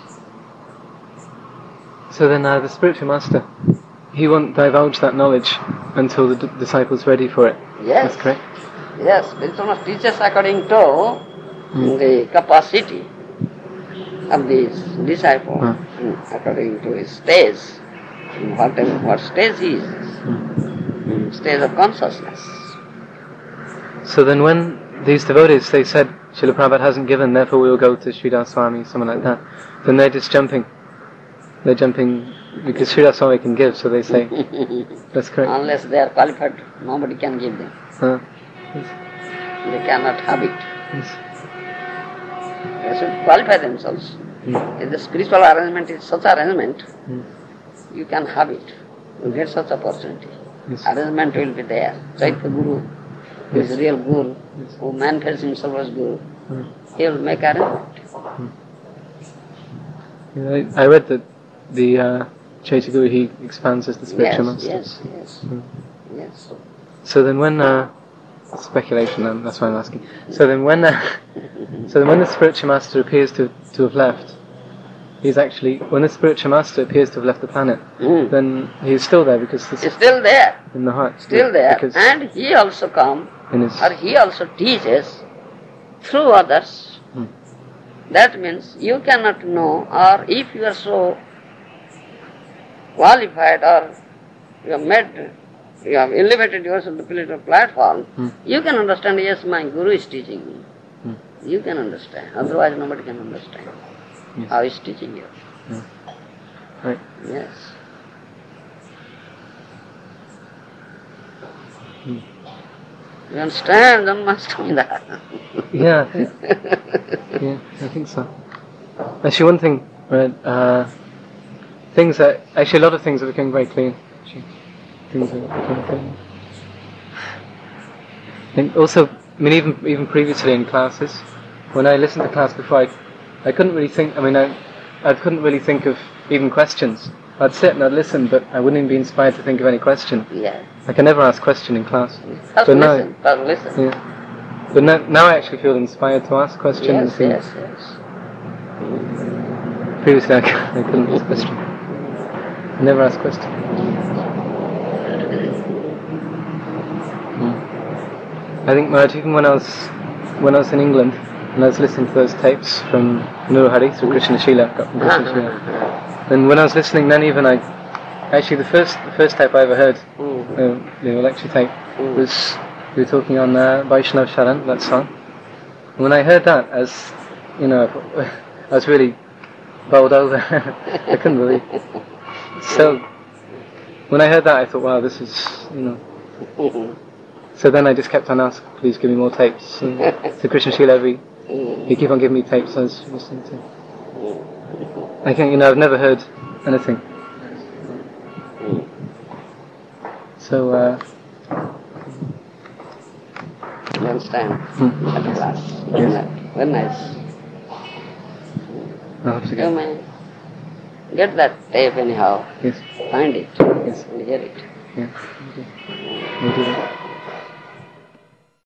[SPEAKER 1] So then uh, the spiritual master, he won't divulge that knowledge until the d- disciple's ready for it.
[SPEAKER 2] Yes.
[SPEAKER 1] That's correct?
[SPEAKER 2] Yes, spiritual master teaches according to
[SPEAKER 1] mm.
[SPEAKER 2] the capacity of this disciple,
[SPEAKER 1] mm.
[SPEAKER 2] according to his stage, in whatever, what stage he is, mm. stage of consciousness.
[SPEAKER 1] So then when these devotees, they said, Srila Prabhupada hasn't given, therefore we will go to Sridhar Swami, someone like that, then they're just jumping. They're jumping because Sridhar Swami can give, so they say, that's correct.
[SPEAKER 2] Unless they are qualified, nobody can give them.
[SPEAKER 1] Uh, yes.
[SPEAKER 2] They cannot have it.
[SPEAKER 1] Yes.
[SPEAKER 2] They should qualify themselves.
[SPEAKER 1] Mm.
[SPEAKER 2] If the spiritual arrangement is such arrangement,
[SPEAKER 1] mm.
[SPEAKER 2] you can have it. You get such opportunity.
[SPEAKER 1] Yes.
[SPEAKER 2] Arrangement will be there. Chaitya Guru, who
[SPEAKER 1] yes.
[SPEAKER 2] is real Guru,
[SPEAKER 1] yes.
[SPEAKER 2] who manifests himself as Guru,
[SPEAKER 1] mm.
[SPEAKER 2] he will make arrangement.
[SPEAKER 1] Mm. Yeah, I, I read that the uh, Chaitya Guru, he expands as the spiritual
[SPEAKER 2] yes,
[SPEAKER 1] master.
[SPEAKER 2] Yes, yes,
[SPEAKER 1] mm.
[SPEAKER 2] yes.
[SPEAKER 1] So then when... Uh, speculation, then, that's why I'm asking. So then when uh, so then when the spiritual master appears to, to have left, he's actually, when the spiritual master appears to have left the planet,
[SPEAKER 2] mm.
[SPEAKER 1] then he's still there because this
[SPEAKER 2] he's still there.
[SPEAKER 1] In the heart.
[SPEAKER 2] Still there. And he also comes, or he also teaches through others.
[SPEAKER 1] Mm.
[SPEAKER 2] That means you cannot know, or if you are so qualified or you have made, you have elevated yourself to the spiritual platform,
[SPEAKER 1] mm.
[SPEAKER 2] you can understand, yes, my Guru is teaching me.
[SPEAKER 1] Mm.
[SPEAKER 2] You can understand. Otherwise nobody can understand
[SPEAKER 1] yes.
[SPEAKER 2] how he is teaching you.
[SPEAKER 1] Yeah. Right.
[SPEAKER 2] Yes.
[SPEAKER 1] Mm.
[SPEAKER 2] You understand? Don't must me that.
[SPEAKER 1] Yeah, I think, yeah, I think so. Actually, one thing, right, uh, things that, actually a lot of things are becoming very clear. Actually. Things are becoming clear. And also, I mean, even even previously in classes, when I listened to class before, I, I couldn't really think, I mean, I, I couldn't really think of even questions. I'd sit and I'd listen, but I wouldn't even be inspired to think of any question.
[SPEAKER 2] Yeah.
[SPEAKER 1] I can never ask a question in class.
[SPEAKER 2] Just
[SPEAKER 1] but
[SPEAKER 2] listen,
[SPEAKER 1] now,
[SPEAKER 2] just listen.
[SPEAKER 1] Yeah. But now, now I actually feel inspired to ask questions.
[SPEAKER 2] Yes, yes, yes.
[SPEAKER 1] Previously I, I couldn't ask questions. I never asked questions. Hmm. I think, Maharaj, even when I was when I was in England and I was listening to those tapes from Nuruhari through Krishna Shila, got from Krishna Shila, and when I was listening, then even I actually the first the first tape I ever heard,
[SPEAKER 2] Mm.
[SPEAKER 1] uh, the lecture tape,
[SPEAKER 2] Mm.
[SPEAKER 1] was we were talking on uh, Vaishnav Sharan, that song. And when I heard that, as you know, I was really bowled over. I couldn't believe it. So when I heard that, I thought, wow, this is, you know. So then I just kept on asking, please give me more tapes. And to Krishna Shila, every he keep on giving me tapes I was listening to. I think, you know, I've never heard anything. So, uh...
[SPEAKER 2] you understand?
[SPEAKER 1] Hmm.
[SPEAKER 2] At last.
[SPEAKER 1] Yes.
[SPEAKER 2] Very nice.
[SPEAKER 1] I'll have to
[SPEAKER 2] You
[SPEAKER 1] get,
[SPEAKER 2] may get that tape anyhow.
[SPEAKER 1] yes.
[SPEAKER 2] Find it.
[SPEAKER 1] Yes.
[SPEAKER 2] And hear it.
[SPEAKER 1] Yeah. Okay. We'll do that.